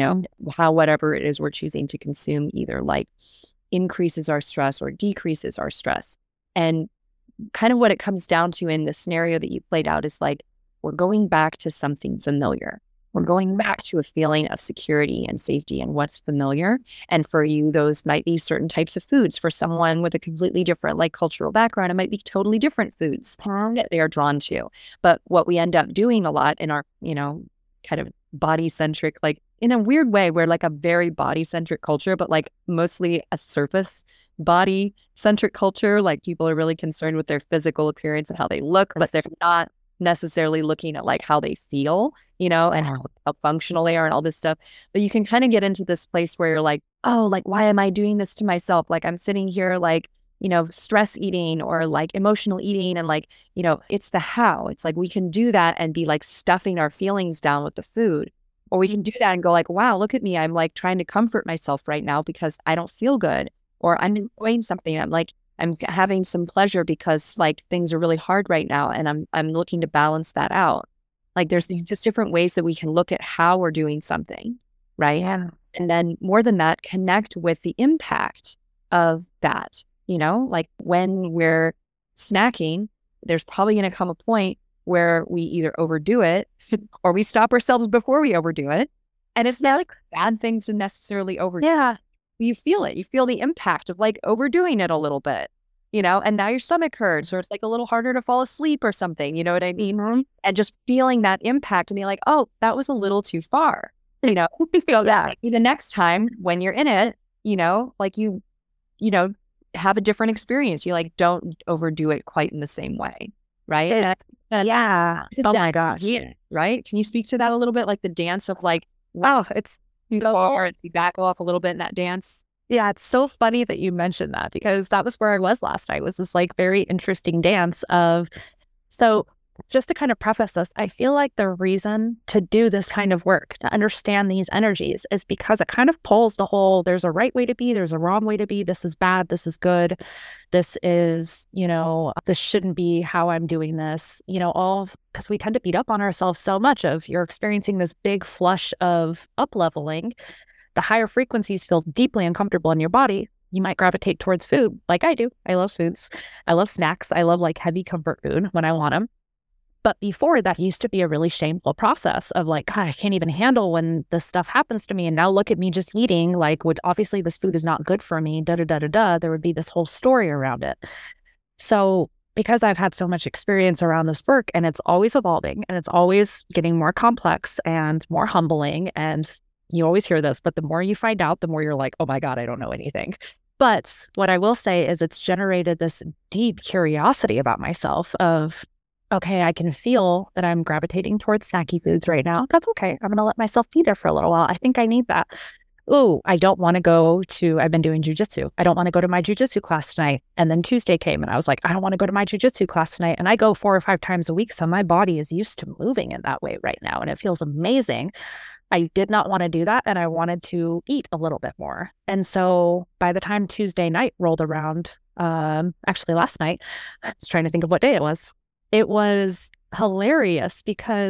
how whatever it is we're choosing to consume either like increases our stress or decreases our stress. And kind of what it comes down to in the scenario that you played out is like, we're going back to something familiar. We're going back to a feeling of security and safety and what's familiar. And for you, those might be certain types of foods. For someone with a completely different like cultural background, it might be totally different foods that they are drawn to. But what we end up doing a lot in our, kind of body-centric, like in a weird way, we're like a very body-centric culture, but like mostly a surface body-centric culture. Like people are really concerned with their physical appearance and how they look, but they're not necessarily looking at like how they feel, and how functional they are and all this stuff. But you can kind of get into this place where you're like, oh, like, why am I doing this to myself? Like I'm sitting here like, stress eating or like emotional eating. And like, it's the how. It's like we can do that and be like stuffing our feelings down with the food. Or we can do that and go like, wow, look at me. I'm like trying to comfort myself right now because I don't feel good. Or I'm enjoying something. I'm having some pleasure because like things are really hard right now. And I'm looking to balance that out. Like there's just different ways that we can look at how we're doing something. Right. Yeah. And then more than that, connect with the impact of that. Like when we're snacking, there's probably going to come a point where we either overdo it or we stop ourselves before we overdo it. And it's not like bad things to necessarily overdo. Yeah. You feel it. You feel the impact of like overdoing it a little bit, and now your stomach hurts or it's like a little harder to fall asleep or something. You know what I mean? And just feeling that impact and being like, oh, that was a little too far. Feel that. The next time when you're in it, like you have a different experience. You like don't overdo it quite in the same way. Right. Yeah. Oh my gosh. Yeah. Right. Can you speak to that a little bit? Like the dance of like, wow, it's or you back off a little bit in that dance. Yeah, it's so funny that you mentioned that because that was where I was last night, was this like very interesting dance of, so just to kind of preface this, I feel like the reason to do this kind of work, to understand these energies, is because it kind of pulls the whole, there's a right way to be, there's a wrong way to be, this is bad, this is good, this is, this shouldn't be how I'm doing this, because we tend to beat up on ourselves so much of you're experiencing this big flush of up-leveling. The higher frequencies feel deeply uncomfortable in your body. You might gravitate towards food like I do. I love foods. I love snacks. I love like heavy comfort food when I want them. But before, that used to be a really shameful process of like, God, I can't even handle when this stuff happens to me. And now look at me just eating, like, obviously this food is not good for me, There would be this whole story around it. So because I've had so much experience around this work, and it's always evolving and it's always getting more complex and more humbling. And you always hear this, but the more you find out, the more you're like, oh my God, I don't know anything. But what I will say is it's generated this deep curiosity about myself of, okay, I can feel that I'm gravitating towards snacky foods right now. That's okay. I'm going to let myself be there for a little while. I think I need that. Oh, I don't want to go to, I've been doing jujitsu. I don't want to go to my jujitsu class tonight. And then Tuesday came and I was like, I don't want to go to my jujitsu class tonight. And I go 4 or 5 times a week. So my body is used to moving in that way right now. And it feels amazing. I did not want to do that. And I wanted to eat a little bit more. And so by the time Tuesday night rolled around, actually last night, I was trying to think of what day it was. It was hilarious because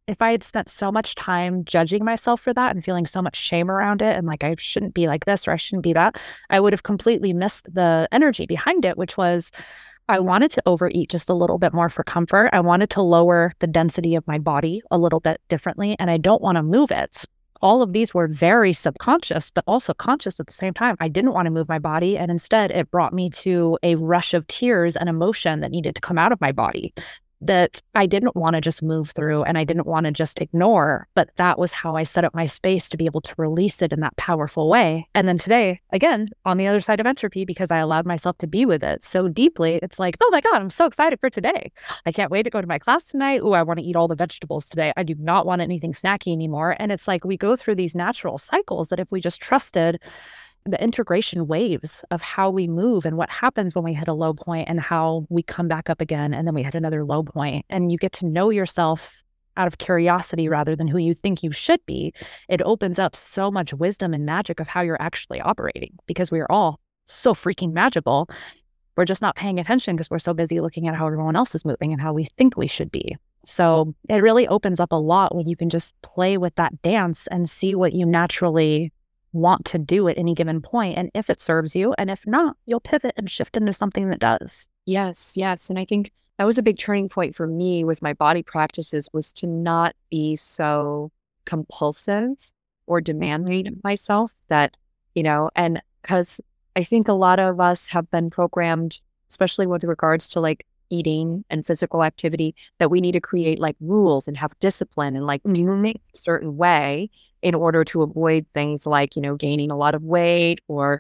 if I had spent so much time judging myself for that and feeling so much shame around it and like I shouldn't be like this or I shouldn't be that, I would have completely missed the energy behind it, which was I wanted to overeat just a little bit more for comfort. I wanted to lower the density of my body a little bit differently, and I don't want to move it. All of these were very subconscious, but also conscious at the same time. I didn't want to move my body, and instead it brought me to a rush of tears and emotion that needed to come out of my body that I didn't want to just move through and I didn't want to just ignore, but that was how I set up my space to be able to release it in that powerful way. And then today, again, on the other side of entropy, because I allowed myself to be with it so deeply, it's like, oh my God, I'm so excited for today. I can't wait to go to my class tonight. Oh, I want to eat all the vegetables today. I do not want anything snacky anymore. And it's like we go through these natural cycles that if we just trusted the integration waves of how we move and what happens when we hit a low point and how we come back up again and then we hit another low point, and you get to know yourself out of curiosity rather than who you think you should be, it opens up so much wisdom and magic of how you're actually operating, because we are all so freaking magical. We're just not paying attention because we're so busy looking at how everyone else is moving and how we think we should be. So it really opens up a lot when you can just play with that dance and see what you naturally want to do at any given point, and if it serves you, and if not, you'll pivot and shift into something that does. Yes. And I think that was a big turning point for me with my body practices, was to not be so compulsive or demanding of myself that, and because I think a lot of us have been programmed, especially with regards to like eating and physical activity, that we need to create like rules and have discipline and like do things a certain way in order to avoid things like, gaining a lot of weight or,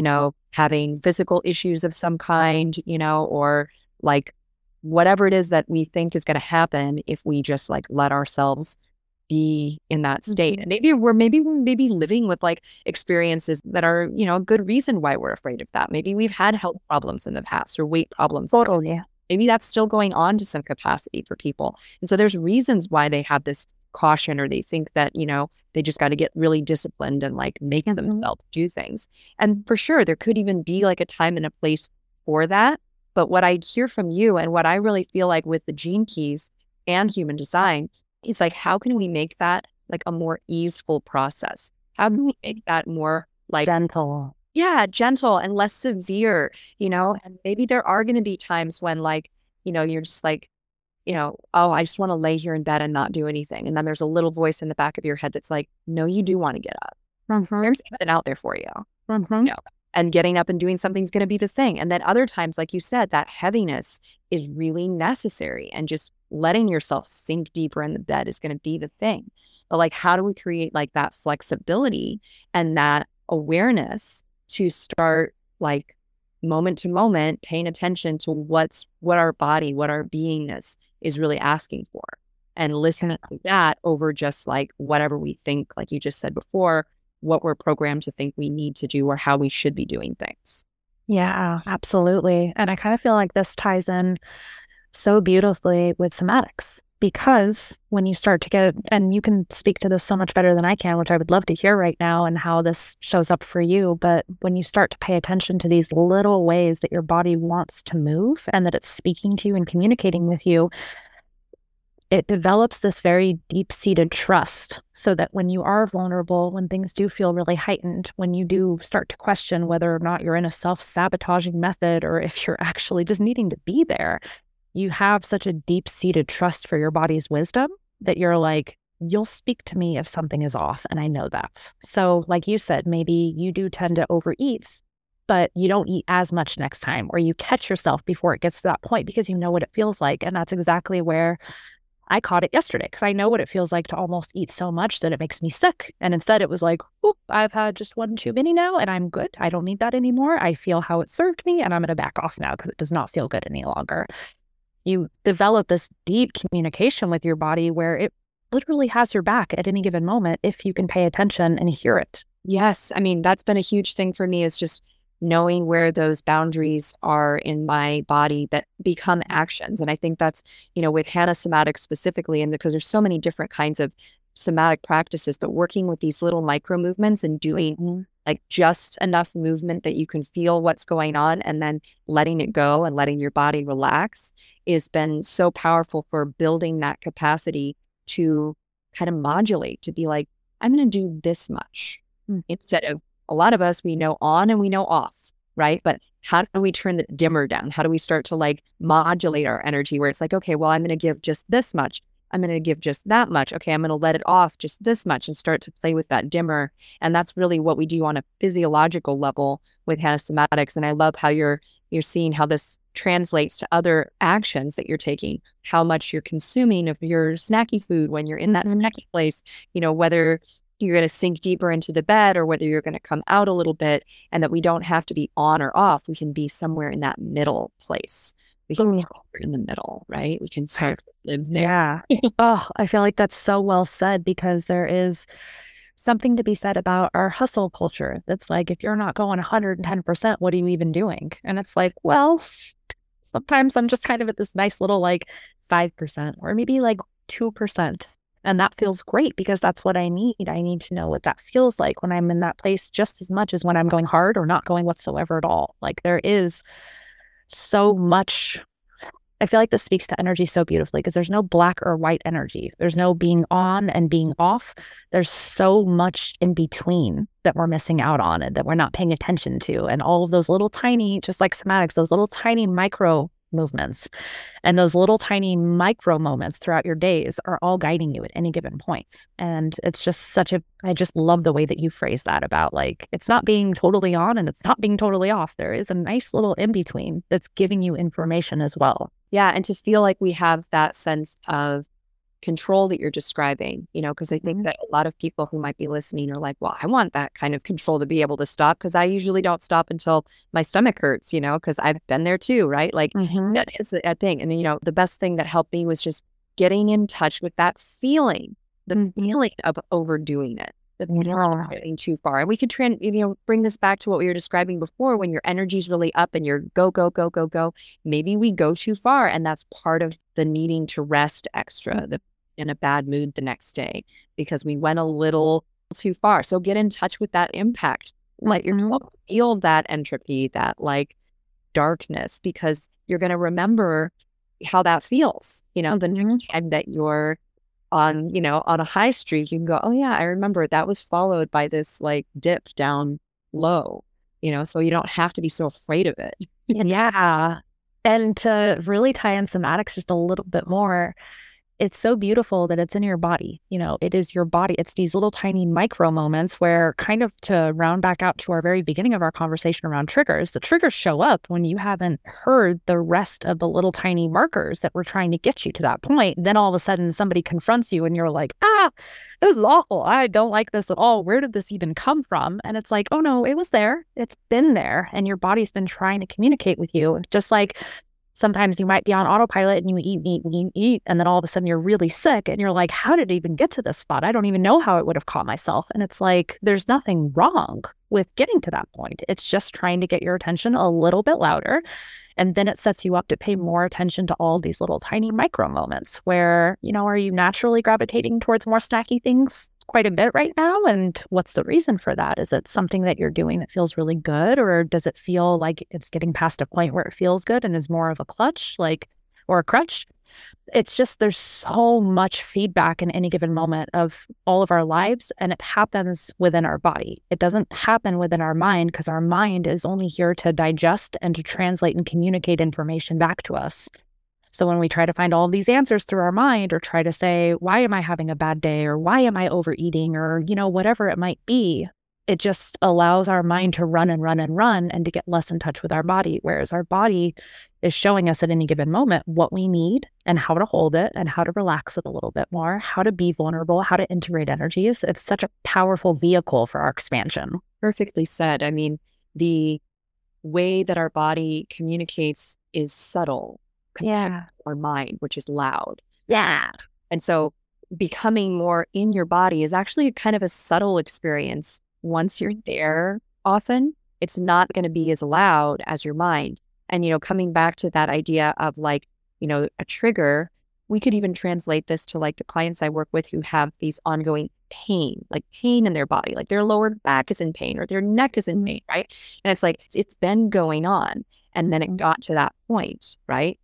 having physical issues of some kind, or like whatever it is that we think is going to happen if we just like let ourselves be in that state. And maybe we're living with like experiences that are, a good reason why we're afraid of that. Maybe we've had health problems in the past or weight problems. Totally. Maybe that's still going on to some capacity for people. And so there's reasons why they have this caution, or they think that, they just got to get really disciplined and like make themselves do things. And for sure, there could even be like a time and a place for that. But what I hear from you and what I really feel like with the Gene Keys and human design is like, how can we make that like a more easeful process? How can we make that more like gentle? Yeah, gentle and less severe, and maybe there are going to be times when like, you're just like, oh, I just want to lay here in bed and not do anything. And then there's a little voice in the back of your head that's like, no, you do want to get up. There's something out there for you. And getting up and doing something's going to be the thing. And then other times, like you said, that heaviness is really necessary, and just letting yourself sink deeper in the bed is going to be the thing. But like, how do we create like that flexibility and that awareness to start like moment to moment paying attention to what our body, what our beingness is really asking for, and listening to that over just like whatever we think, like you just said before, what we're programmed to think we need to do or how we should be doing things. Yeah, absolutely. And I kind of feel like this ties in so beautifully with somatics, because when you start to get, and you can speak to this so much better than I can, which I would love to hear right now, and how this shows up for you. But when you start to pay attention to these little ways that your body wants to move and that it's speaking to you and communicating with you, it develops this very deep-seated trust, so that when you are vulnerable, when things do feel really heightened, when you do start to question whether or not you're in a self-sabotaging method or if you're actually just needing to be there, you have such a deep-seated trust for your body's wisdom that you're like, you'll speak to me if something is off, and I know that. So like you said, maybe you do tend to overeat, but you don't eat as much next time, or you catch yourself before it gets to that point because you know what it feels like. And that's exactly where I caught it yesterday, because I know what it feels like to almost eat so much that it makes me sick. And instead it was like, oop, I've had just one too many now and I'm good. I don't need that anymore. I feel how it served me and I'm going to back off now because it does not feel good any longer. You develop this deep communication with your body where it literally has your back at any given moment if you can pay attention and hear it. Yes. I mean, that's been a huge thing for me, is just knowing where those boundaries are in my body that become actions. And I think that's, with Hana Somatic specifically, and because there's so many different kinds of somatic practices, but working with these little micro movements and doing like just enough movement that you can feel what's going on, and then letting it go and letting your body relax, has been so powerful for building that capacity to kind of modulate, to be like, I'm going to do this much instead of a lot of us, we know on and we know off, right? But how do we turn the dimmer down? How do we start to like modulate our energy where it's like, okay, well, I'm going to give just this much. I'm going to give just that much. Okay, I'm going to let it off just this much and start to play with that dimmer. And that's really what we do on a physiological level with Hannah Somatics. And I love how you're seeing how this translates to other actions that you're taking, how much you're consuming of your snacky food when you're in that snacky place, whether you're going to sink deeper into the bed or whether you're going to come out a little bit, and that we don't have to be on or off. We can be somewhere in that middle place. We can be in the middle, right? We can start to live there. Yeah. Oh, I feel like that's so well said, because there is something to be said about our hustle culture. That's like, if you're not going 110%, what are you even doing? And it's like, well, sometimes I'm just kind of at this nice little like 5% or maybe like 2%. And that feels great, because that's what I need. I need to know what that feels like when I'm in that place, just as much as when I'm going hard or not going whatsoever at all. Like, there is so much. I feel like this speaks to energy so beautifully, because there's no black or white energy. There's no being on and being off. There's so much in between that we're missing out on and that we're not paying attention to. And all of those little tiny, just like somatics, those little tiny micro movements and those little tiny micro moments throughout your days are all guiding you at any given points. And it's just I just love the way that you phrase that about like, it's not being totally on and it's not being totally off. There is a nice little in between that's giving you information as well. Yeah. And to feel like we have that sense of control that you're describing, because I think that a lot of people who might be listening are like, well, I want that kind of control to be able to stop, because I usually don't stop until my stomach hurts, because I've been there too, right? Like that is a thing. And, the best thing that helped me was just getting in touch with that feeling, the feeling of overdoing it, the feeling of getting too far. And we could bring this back to what we were describing before, when your energy's really up and you're go, go, go, go, go. Maybe we go too far, and that's part of the needing to rest extra, in a bad mood the next day, because we went a little too far. So get in touch with that impact. Let yourself feel that entropy, that like darkness, because you're going to remember how that feels. The next time that you're on a high streak, you can go, oh yeah, I remember that was followed by this like dip down low, so you don't have to be so afraid of it. Yeah. And to really tie in somatics just a little bit more, it's so beautiful that it's in your body. It is your body. It's these little tiny micro moments where, kind of to round back out to our very beginning of our conversation around triggers, the triggers show up when you haven't heard the rest of the little tiny markers that were trying to get you to that point. Then all of a sudden somebody confronts you and you're like, this is awful. I don't like this at all. Where did this even come from? And it's like, oh no, it was there. It's been there. And your body's been trying to communicate with you. Just like sometimes you might be on autopilot and you eat, and then all of a sudden you're really sick and you're like, how did it even get to this spot? I don't even know how it would have caught myself. And it's like, there's nothing wrong with getting to that point. It's just trying to get your attention a little bit louder. And then it sets you up to pay more attention to all these little tiny micro moments where, are you naturally gravitating towards more snacky things quite a bit right now? And what's the reason for that? Is it something that you're doing that feels really good? Or does it feel like it's getting past a point where it feels good and is more of a clutch, or a crutch? It's just, there's so much feedback in any given moment of all of our lives, and it happens within our body. It doesn't happen within our mind, because our mind is only here to digest and to translate and communicate information back to us. So when we try to find all these answers through our mind, or try to say, why am I having a bad day? Or why am I overeating? Or, whatever it might be, it just allows our mind to run and run and run, and to get less in touch with our body. Whereas our body is showing us at any given moment what we need and how to hold it and how to relax it a little bit more, how to be vulnerable, how to integrate energies. It's such a powerful vehicle for our expansion. Perfectly said. I mean, the way that our body communicates is subtle. Yeah. Our mind, which is loud. Yeah. And so becoming more in your body is actually kind of a subtle experience. Once you're there, often it's not going to be as loud as your mind. And, coming back to that idea of like, a trigger, we could even translate this to like the clients I work with who have these ongoing pain in their body, like their lower back is in pain or their neck is in pain, right? And it's like, it's been going on. And then it got to that point, right?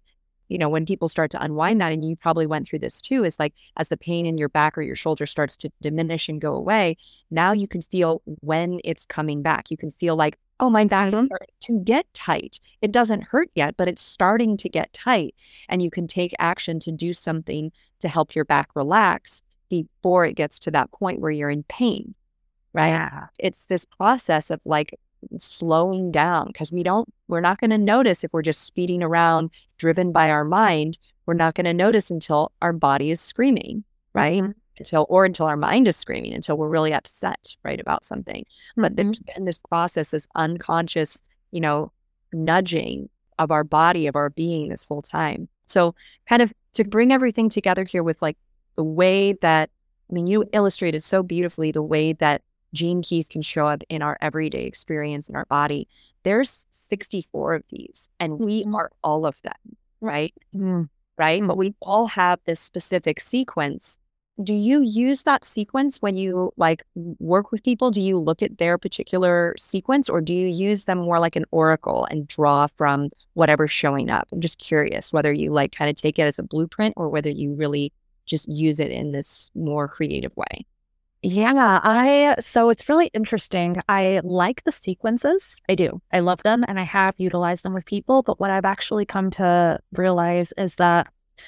when people start to unwind that, and you probably went through this too, is like as the pain in your back or your shoulder starts to diminish and go away, now you can feel when it's coming back. You can feel like, oh, my back is starting to get tight. It doesn't hurt yet, but it's starting to get tight. And you can take action to do something to help your back relax before it gets to that point where you're in pain, right? Yeah. It's this process of like slowing down, because we're not going to notice if we're just speeding around driven by our mind. We're not going to notice until our body is screaming, right? Until our mind is screaming, until we're really upset, right, about something. But there's been this process, this unconscious, nudging of our body, of our being this whole time. So kind of to bring everything together here with like the way that, you illustrated so beautifully the way that gene keys can show up in our everyday experience in our body. There's 64 of these, and we are all of them, right? Right? But we all have this specific sequence. Do you use that sequence when you like work with people? Do you look at their particular sequence, or do you use them more like an oracle and draw from whatever's showing up? I'm just curious whether you like kind of take it as a blueprint or whether you really just use it in this more creative way. Yeah, so it's really interesting. I like the sequences. I do. I love them, and I have utilized them with people. But what I've actually come to realize is that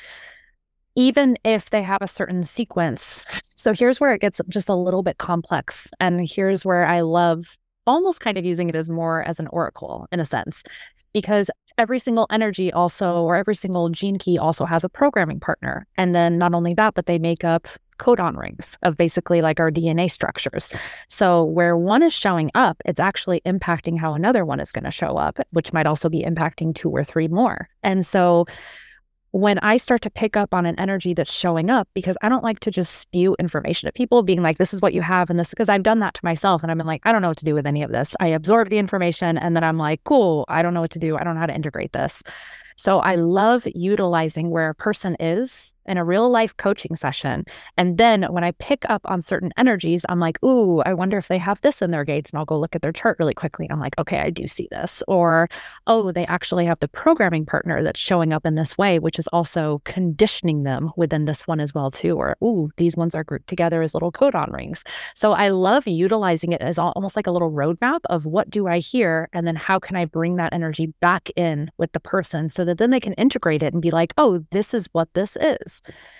even if they have a certain sequence, so here's where it gets just a little bit complex. And here's where I love almost kind of using it as more as an oracle in a sense, because every single energy also, or every single gene key also has a programming partner. And then not only that, but they make up codon rings of basically like our DNA structures. So where one is showing up, it's actually impacting how another one is going to show up, which might also be impacting 2 or 3 more. And so when I start to pick up on an energy that's showing up, because I don't like to just spew information at people being like, this is what you have, and this, because I've done that to myself, and I've been like, I don't know what to do with any of this. I absorb the information, and then I'm like, cool, I don't know what to do. I don't know how to integrate this. So I love utilizing where a person is in a real life coaching session. And then when I pick up on certain energies, I'm like, ooh, I wonder if they have this in their gates. And I'll go look at their chart really quickly. I'm like, okay, I do see this. Or, oh, they actually have the programming partner that's showing up in this way, which is also conditioning them within this one as well too. Or, ooh, these ones are grouped together as little codon rings. So I love utilizing it as almost like a little roadmap of what do I hear? And then how can I bring that energy back in with the person so that then they can integrate it and be like, oh, this is what this is.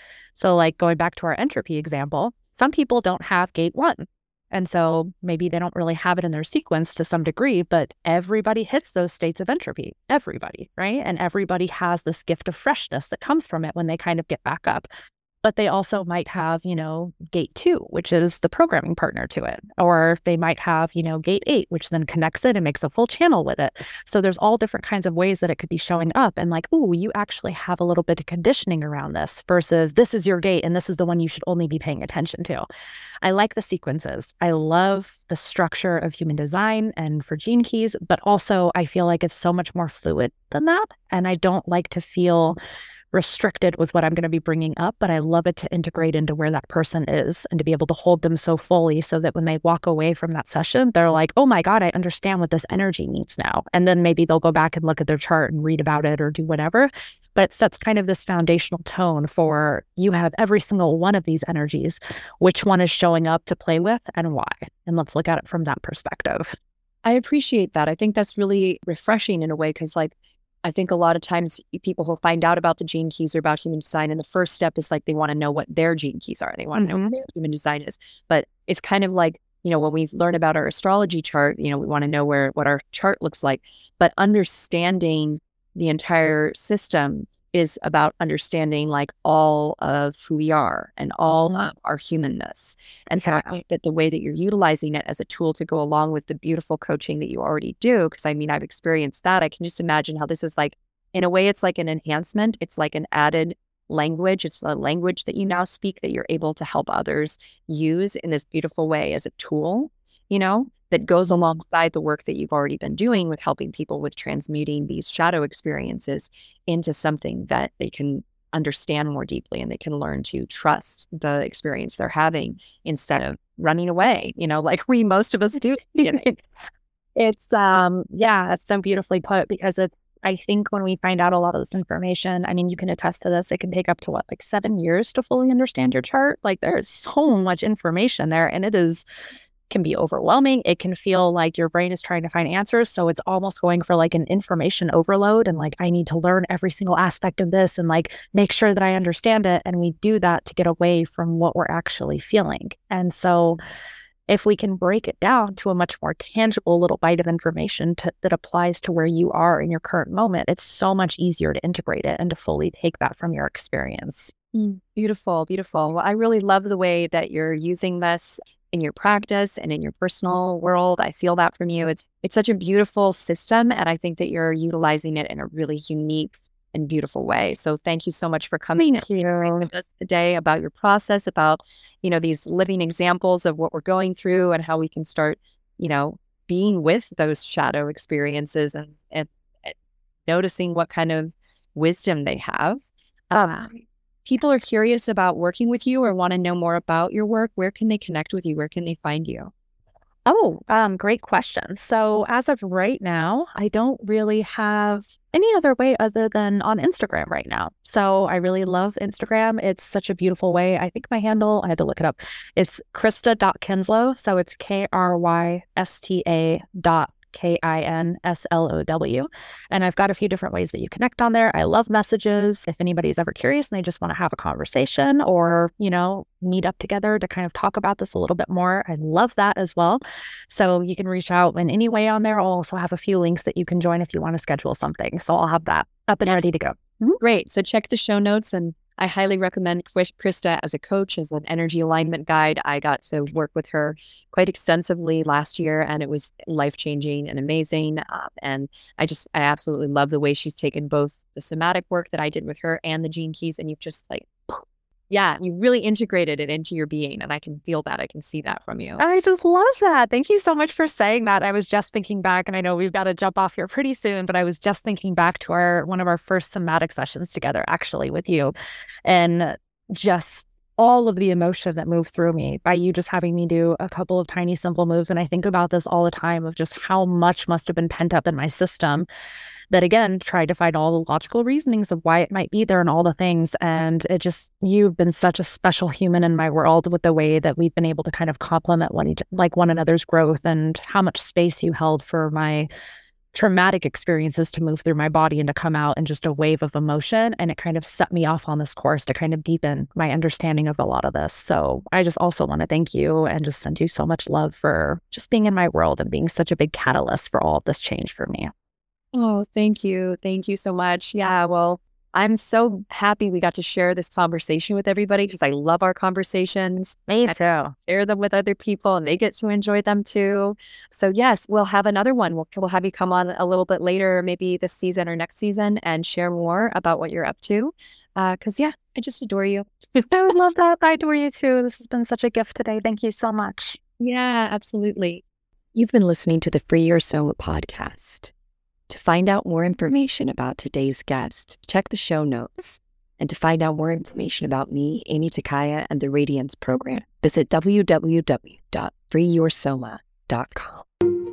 So like going back to our entropy example, some people don't have gate 1. And so maybe they don't really have it in their sequence to some degree, but everybody hits those states of entropy, everybody, right? And everybody has this gift of freshness that comes from it when they kind of get back up. But they also might have, gate 2, which is the programming partner to it. Or they might have, gate 8, which then connects it and makes a full channel with it. So there's all different kinds of ways that it could be showing up. And like, ooh, you actually have a little bit of conditioning around this versus this is your gate and this is the one you should only be paying attention to. I like the sequences. I love the structure of human design and for gene keys, but also I feel like it's so much more fluid than that. And I don't like to feel restricted with what I'm going to be bringing up, but I love it to integrate into where that person is and to be able to hold them so fully so that when they walk away from that session, they're like, oh my God, I understand what this energy means now. And then maybe they'll go back and look at their chart and read about it or do whatever. But it sets kind of this foundational tone for you have every single one of these energies, which one is showing up to play with and why. And let's look at it from that perspective. I appreciate that. I think that's really refreshing in a way, because I think a lot of times people will find out about the gene keys or about human design, and the first step is like they want to know what their gene keys are. They want to know what their human design is. But it's kind of like, when we learn about our astrology chart, we want to know what our chart looks like. But understanding the entire system is about understanding like all of who we are and all of our humanness. And so I think that the way that you're utilizing it as a tool to go along with the beautiful coaching that you already do, because I've experienced that. I can just imagine how this is like, in a way, it's like an enhancement. It's like an added language. It's a language that you now speak that you're able to help others use in this beautiful way as a tool, that goes alongside the work that you've already been doing with helping people with transmuting these shadow experiences into something that they can understand more deeply and they can learn to trust the experience they're having instead of running away, like most of us do. It's, it's so beautifully put, because I think when we find out a lot of this information, I mean, you can attest to this, it can take up to what, like 7 years to fully understand your chart. Like there's so much information there, and can be overwhelming. It can feel like your brain is trying to find answers. So it's almost going for like an information overload, and like, I need to learn every single aspect of this and like make sure that I understand it. And we do that to get away from what we're actually feeling. And so if we can break it down to a much more tangible little bite of information that applies to where you are in your current moment, it's so much easier to integrate it and to fully take that from your experience. Beautiful, beautiful. Well, I really love the way that you're using this in your practice and in your personal world. I feel that from you. It's such a beautiful system, and I think that you're utilizing it in a really unique and beautiful way. So thank you so much for coming and sharing with us today about your process, about, these living examples of what we're going through and how we can start, being with those shadow experiences and noticing what kind of wisdom they have. People are curious about working with you or want to know more about your work. Where can they connect with you? Where can they find you? Oh, great question. So as of right now, I don't really have any other way other than on Instagram right now. So I really love Instagram. It's such a beautiful way. I think my handle, I had to look it up. It's Krista.Kinslow. So it's KRYSTA.KINSLOW. And I've got a few different ways that you connect on there. I love messages. If anybody's ever curious and they just want to have a conversation or, meet up together to kind of talk about this a little bit more, I love that as well. So you can reach out in any way on there. I'll also have a few links that you can join if you want to schedule something. So I'll have that up and ready to go. Great. So check the show notes, and I highly recommend Krista as a coach, as an energy alignment guide. I got to work with her quite extensively last year, and it was life-changing and amazing. And I absolutely love the way she's taken both the somatic work that I did with her and the Gene Keys, and you've just you really integrated it into your being, and I can feel that. I can see that from you. I just love that. Thank you so much for saying that. I was just thinking back, and I know we've got to jump off here pretty soon, but I was just thinking back to one of our first somatic sessions together, actually, with you, and just all of the emotion that moved through me by you just having me do a couple of tiny, simple moves. And I think about this all the time of just how much must have been pent up in my system that, again, tried to find all the logical reasonings of why it might be there and all the things. And you've been such a special human in my world with the way that we've been able to kind of complement one another's growth, and how much space you held for my traumatic experiences to move through my body and to come out in just a wave of emotion. And it kind of set me off on this course to kind of deepen my understanding of a lot of this. So I just also want to thank you and just send you so much love for just being in my world and being such a big catalyst for all of this change for me. Oh, thank you. Thank you so much. Yeah, well, I'm so happy we got to share this conversation with everybody, because I love our conversations. Me too. Share them with other people, and they get to enjoy them too. So yes, we'll have another one. We'll have you come on a little bit later, maybe this season or next season, and share more about what you're up to. Because I just adore you. I would love that. I adore you too. This has been such a gift today. Thank you so much. Yeah, absolutely. You've been listening to the Free Your Soma podcast. To find out more information about today's guest, check the show notes. And to find out more information about me, Amy Takaya, and the Radiance Program, visit www.freeyoursoma.com.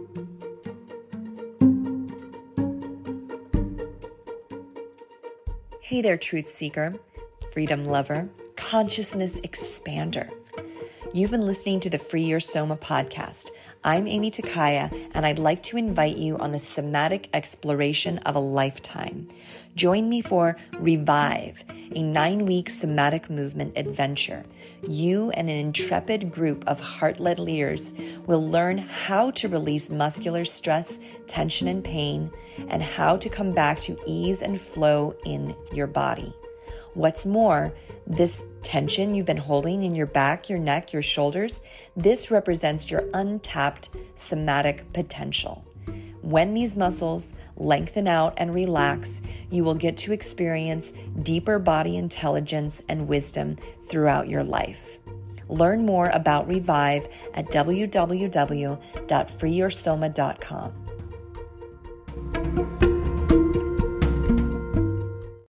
Hey there, truth seeker, freedom lover, consciousness expander. You've been listening to the Free Your Soma podcast. I'm Amy Takaya, and I'd like to invite you on the somatic exploration of a lifetime. Join me for Revive, a 9-week somatic movement adventure. You and an intrepid group of heart-led leaders will learn how to release muscular stress, tension, and pain, and how to come back to ease and flow in your body. What's more, this tension you've been holding in your back, your neck, your shoulders, this represents your untapped somatic potential. When these muscles lengthen out and relax, you will get to experience deeper body intelligence and wisdom throughout your life. Learn more about Revive at www.freeyoursoma.com.